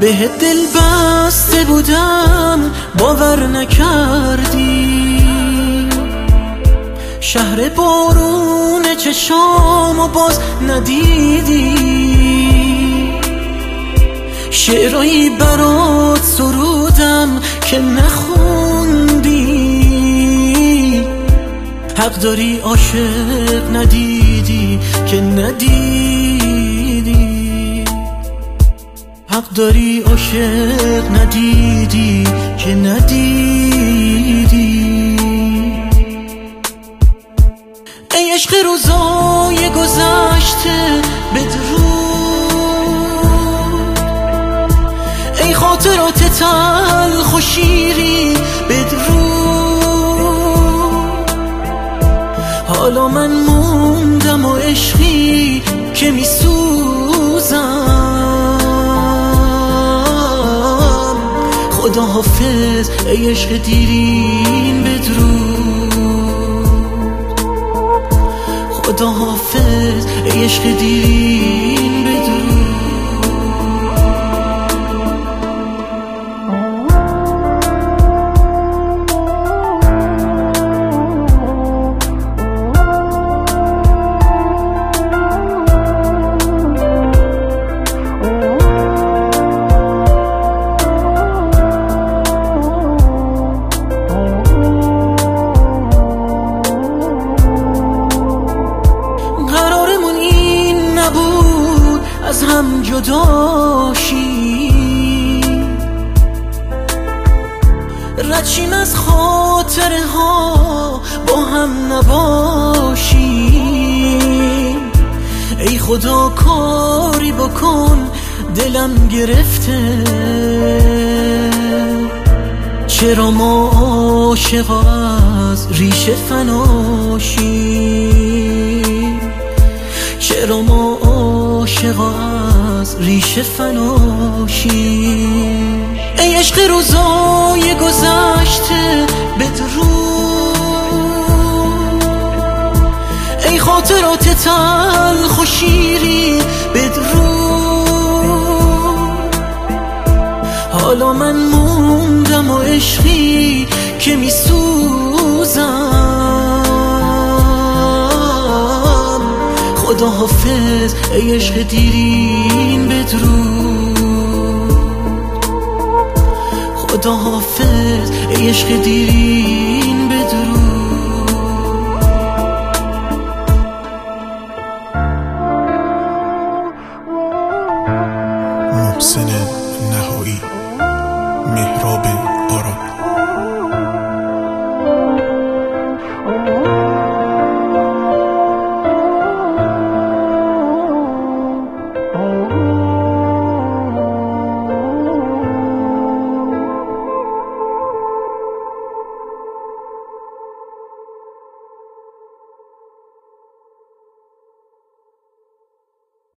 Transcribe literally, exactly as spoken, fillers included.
به دل بسته بودم باور نکردی، شهر بارون چشامو باز ندیدی، شعرهایی برات سرودم که نخوندی، حق داری عاشق ندیدی که ندیدی، حق داری عاشق ندیدی که ندیدی. ای عشق روزای گذشته بدرود، ای خاطرات تلخ و شیرین بدرود، حالا من موندم و عشقی که میسوزم. خدا حافظ ای عشق دیرین بدرود، خدا حافظ ای عشق دیرین بدرود. از هم جدا شیم، رد شیم از خاطره ها با هم نباشیم. ای خدا کاری بکن دلم گرفته، چرا ما عاشق از ریشه فنا شیم، چرا ما عاشق از ریشه فنا شیم. ای عشق روزای گذشته بدرود، ای خاطرات تلخ و شیرین بدرود، حالا من موندم و عشقی که میسوزم. خدا حافظ ای عشق دیرین بدرود، خدا حافظ ای عشق دیرین بدرود. محسن نهایی، مهراب آرا.